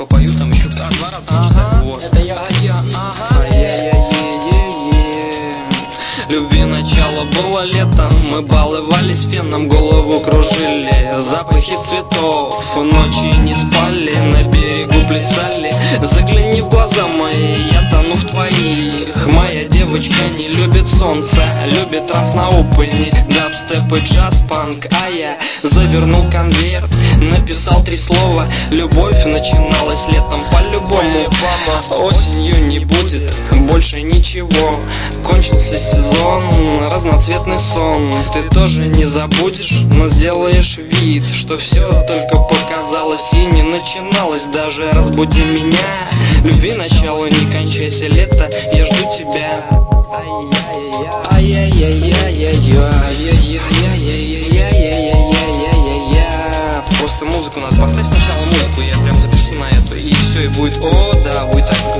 попою, там еще два раза прочитаю. Вот. Это я, ага. Любви начало было летом, мы баловались феном, голову кружили запахи цветов, ночи не спали, на берегу плясали. Загляни в глаза мои, я тону в твоих. Моя девочка не любит солнце, любит транснауполь, дабстеп и джаз-панк. А я завернул конверт, написал 3 слова: любовь начиналась летом по-любому. Осенью не будет больше ничего, кончился сезон, разноцветный сон. Ты тоже не забудешь, но сделаешь вид, что все только показалось и не начиналось. Даже разбуди меня, любви начало, не кончайся, лето, я жду тебя. Просто музыку надо поставить, сначала музыку, я прям запишу на эту, и все, и будет, о да, будет так.